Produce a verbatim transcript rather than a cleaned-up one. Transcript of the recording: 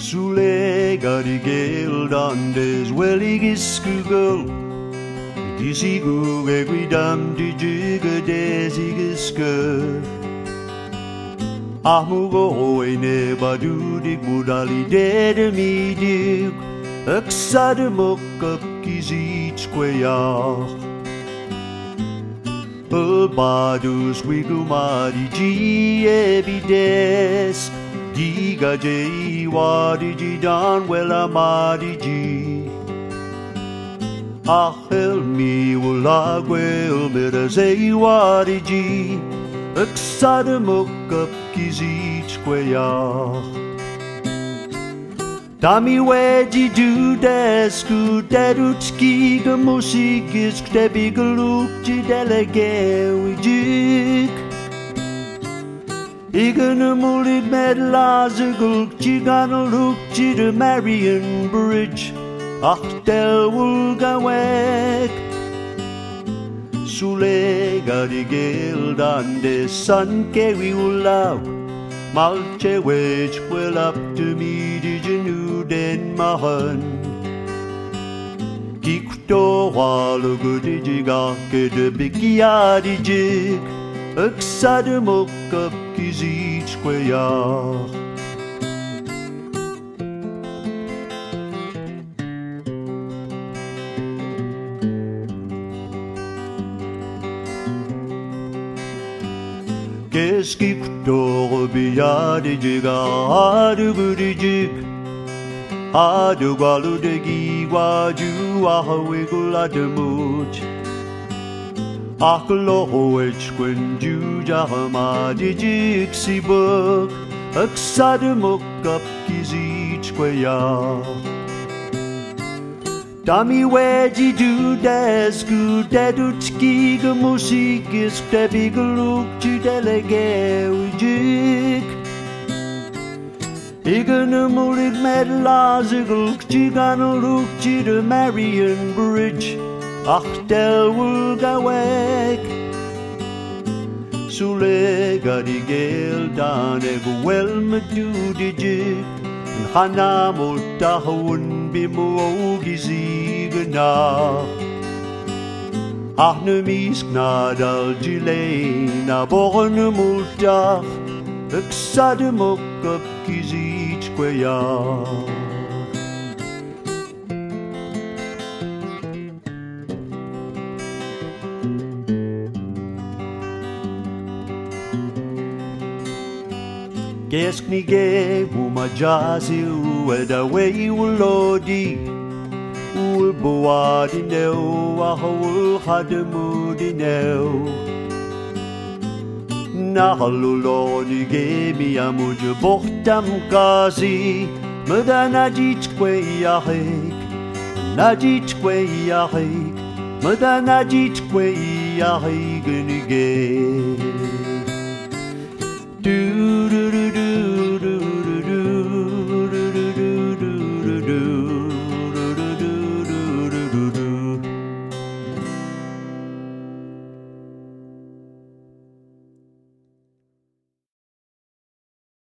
Sulle garigeldan des welliges kugel Disigu eguidam di jiga desigiske Ahmugo ene badudik budali dede midik Aksade mokap kizit squayach Albadus wigumadi ji ebides Diga jei wadiji dan wela madiji Ahel mi ulagwel mirazei wadiji Aksade mokap kizit squayach Dami wedi du desku derutski gemusik is ktebi geluk ji delege wijik Igen mulit med lazigulk ji ganaluk ji de Marion Bridge Ach del wulgawek Sule gadigel de sun keri ulaw Malche wedge well up to me did you know den mahan Kikto walo good jiga ke de bikia di jig Aksade mokap kizit squaya Qu'est-ce qui coûte bia de jiga de goody jig a de gualu de giwa ju a wigula de much a klo which when ju jahama de jig si book aksade mokap kizit squaya Dami wedi du desku dedutski gemusik is ktebi geluk ju delege wijik Igen mulit med lazigulk ji ganaluk ji de Marion Bridge Ach del wulgawek Sule gadigel dan egwel medu di jik Hana multahun bimo gizigana Ahne mis gnadal jile na borne multah Aksade mokap kizit squaya Gesknige umajazi ueda wei ulodi Ul boadi neu ahul hademudi neu Nahaluloni gemi amuj bohtam kazi Madanajit kwe yahik Najit kwe yahik Madanajit kwe yahik nige